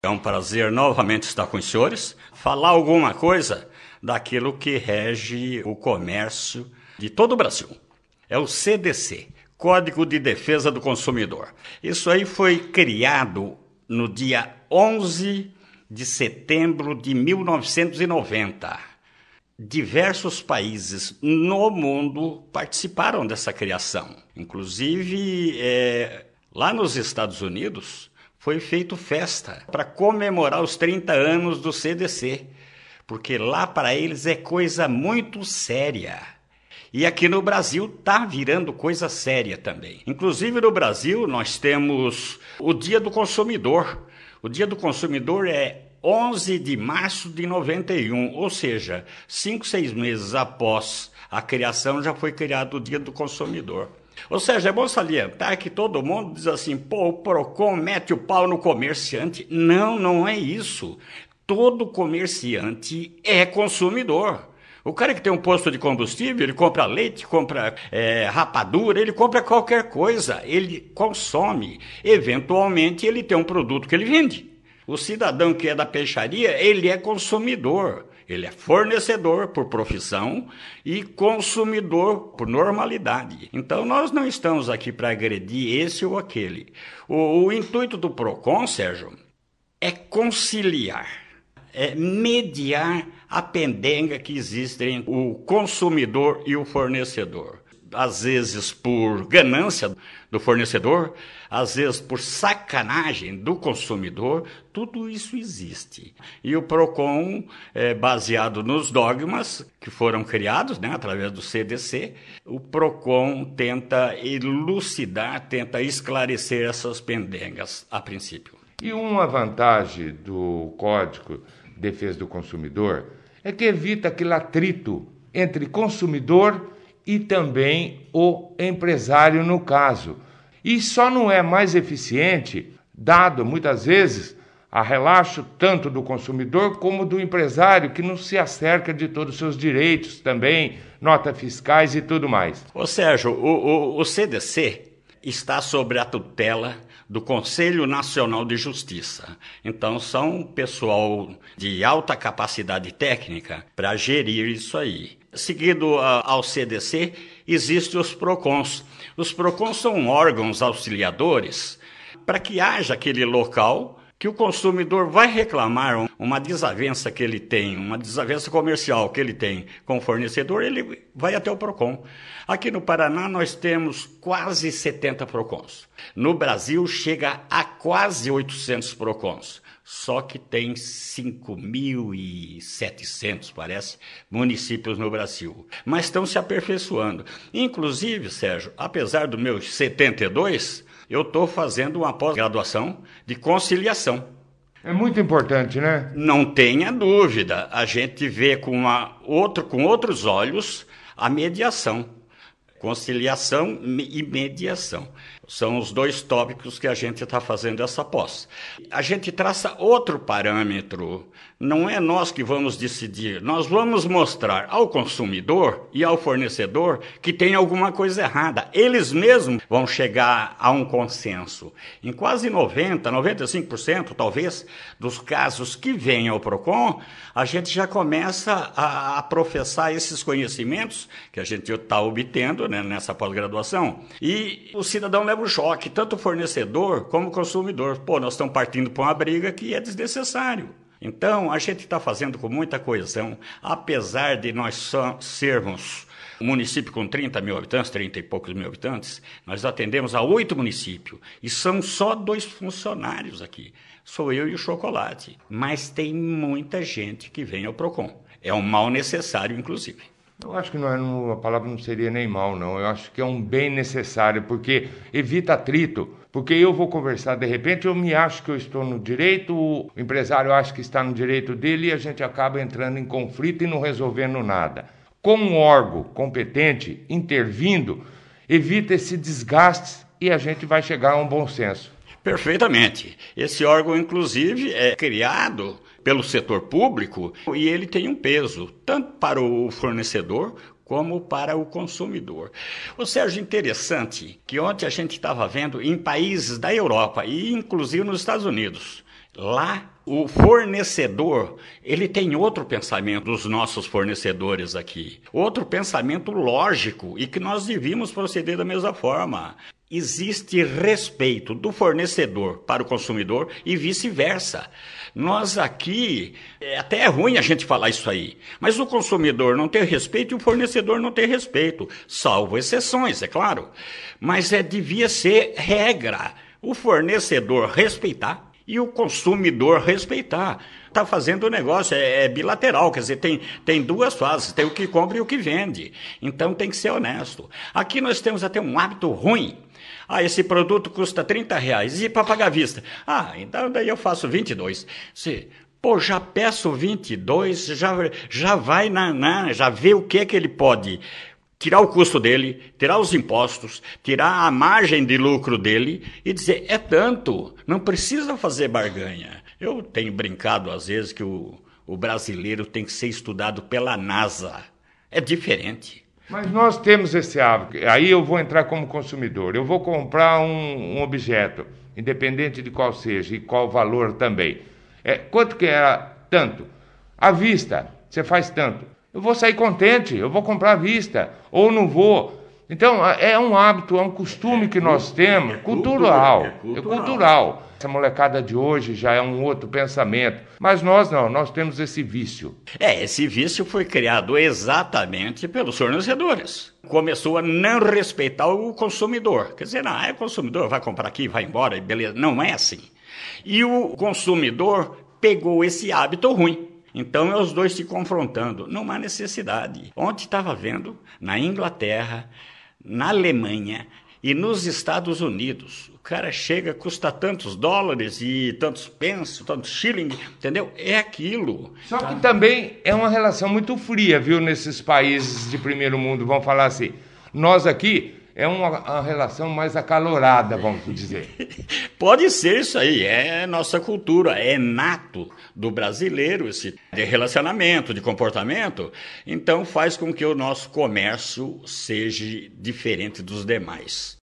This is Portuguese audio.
É um prazer novamente estar com os senhores, falar alguma coisa daquilo que rege o comércio de todo o Brasil. É o CDC, Código de Defesa do Consumidor. Isso aí foi criado no dia 11 de setembro de 1990. Diversos países no mundo participaram dessa criação. Inclusive, lá nos Estados Unidos, foi feito festa para comemorar os 30 anos do CDC, porque lá para eles é coisa muito séria. E aqui no Brasil está virando coisa séria também. Inclusive no Brasil nós temos o Dia do Consumidor. O Dia do Consumidor é 11 de março de 91, ou seja, 5, 6 meses após a criação já foi criado o Dia do Consumidor. Ou seja, é bom salientar que todo mundo diz assim, pô, o PROCON mete o pau no comerciante. Não, não é isso. Todo comerciante é consumidor. O cara que tem um posto de combustível, ele compra leite, compra rapadura, ele compra qualquer coisa, ele consome. Eventualmente, ele tem um produto que ele vende. O cidadão que é da peixaria, ele é consumidor. Ele é fornecedor por profissão e consumidor por normalidade. Então, nós não estamos aqui para agredir esse ou aquele. O intuito do PROCON, Sérgio, é conciliar, é mediar a pendenga que existe entre o consumidor e o fornecedor. Às vezes por ganância do fornecedor, às vezes por sacanagem do consumidor, tudo isso existe. E o PROCON, baseado nos dogmas que foram criados, através do CDC, o PROCON tenta elucidar, tenta esclarecer essas pendengas a princípio. E uma vantagem do Código de Defesa do Consumidor é que evita aquele atrito entre consumidor e também o empresário no caso. E só não é mais eficiente, dado muitas vezes a relaxo tanto do consumidor como do empresário, que não se acerca de todos os seus direitos também, notas fiscais e tudo mais. Ô Sérgio, o CDC está sob a tutela do Conselho Nacional de Justiça. Então, são pessoal de alta capacidade técnica para gerir isso aí. Seguido ao CDC, existem os PROCONs. Os PROCONs são órgãos auxiliadores para que haja aquele local que o consumidor vai reclamar uma desavença que ele tem, uma desavença comercial que ele tem com o fornecedor, ele vai até o PROCON. Aqui no Paraná nós temos quase 70 PROCONs. No Brasil chega a quase 800 PROCONs. Só que tem 5.700, parece, municípios no Brasil. Mas estão se aperfeiçoando. Inclusive, Sérgio, apesar dos meus 72, eu estou fazendo uma pós-graduação de conciliação. É muito importante, né? Não tenha dúvida. A gente vê com outros olhos a mediação. Conciliação e mediação. São os dois tópicos que a gente está fazendo essa pós. A gente traça outro parâmetro. Não é nós que vamos decidir. Nós vamos mostrar ao consumidor e ao fornecedor que tem alguma coisa errada. Eles mesmos vão chegar a um consenso. Em quase 95% talvez, dos casos que vêm ao PROCON, a gente já começa a professar esses conhecimentos que a gente está obtendo, nessa pós-graduação. E o cidadão leva o choque, tanto o fornecedor como o consumidor. Pô, nós estamos partindo para uma briga que é desnecessário. Então, a gente está fazendo com muita coesão, apesar de nós sermos um município com 30 mil habitantes, 30 e poucos mil habitantes, nós atendemos a 8 municípios e são só 2 funcionários aqui. Sou eu e o Chocolate, mas tem muita gente que vem ao PROCON. É um mal necessário, inclusive. Eu acho que a palavra não seria nem mal, não. Eu acho que é um bem necessário, porque evita atrito. Porque eu vou conversar, de repente eu me acho que eu estou no direito, o empresário acha que está no direito dele e a gente acaba entrando em conflito e não resolvendo nada. Com um órgão competente intervindo, evita esse desgaste e a gente vai chegar a um bom senso. Perfeitamente. Esse órgão, inclusive, é criado pelo setor público e ele tem um peso, tanto para o fornecedor como para o consumidor. Ô Sérgio, interessante que ontem a gente estava vendo em países da Europa e inclusive nos Estados Unidos. Lá, o fornecedor, ele tem outro pensamento dos nossos fornecedores aqui. Outro pensamento lógico e que nós devíamos proceder da mesma forma. Existe respeito do fornecedor para o consumidor e vice-versa. Nós aqui, até é ruim a gente falar isso aí, mas o consumidor não tem respeito e o fornecedor não tem respeito, salvo exceções, é claro. Mas devia ser regra, o fornecedor respeitar e o consumidor respeitar. Está fazendo o negócio, é bilateral, quer dizer, tem duas fases, tem o que compra e o que vende. Então tem que ser honesto. Aqui nós temos até um hábito ruim. Esse produto custa R$30, e para pagar à vista? Então daí eu faço 22. Já peço 22, já vai já vê o que é que ele pode tirar o custo dele, tirar os impostos, tirar a margem de lucro dele e dizer, é tanto, não precisa fazer barganha. Eu tenho brincado às vezes que o brasileiro tem que ser estudado pela NASA. É diferente. Mas nós temos esse hábito. Aí eu vou entrar como consumidor. Eu vou comprar um objeto, independente de qual seja e qual valor também. Quanto que é tanto? À vista, você faz tanto. Eu vou sair contente, eu vou comprar à vista, ou não vou. Então, é um hábito, é um costume que nós temos, cultural. Essa molecada de hoje já é um outro pensamento, mas nós não, nós temos esse vício. Esse vício foi criado exatamente pelos fornecedores. Começou a não respeitar o consumidor. Quer dizer, o consumidor vai comprar aqui, vai embora, e beleza. Não é assim. E o consumidor pegou esse hábito ruim. Então, os dois se confrontando. Não há necessidade. Ontem estava vendo, na Inglaterra, na Alemanha e nos Estados Unidos, o cara chega, custa tantos dólares e tantos pence, tantos shilling, entendeu? É aquilo. Só que também é uma relação muito fria, viu, nesses países de primeiro mundo, vamos falar assim. Nós aqui é uma relação mais acalorada, vamos dizer. Pode ser isso aí, é nossa cultura, é nato do brasileiro esse de relacionamento, de comportamento, então faz com que o nosso comércio seja diferente dos demais.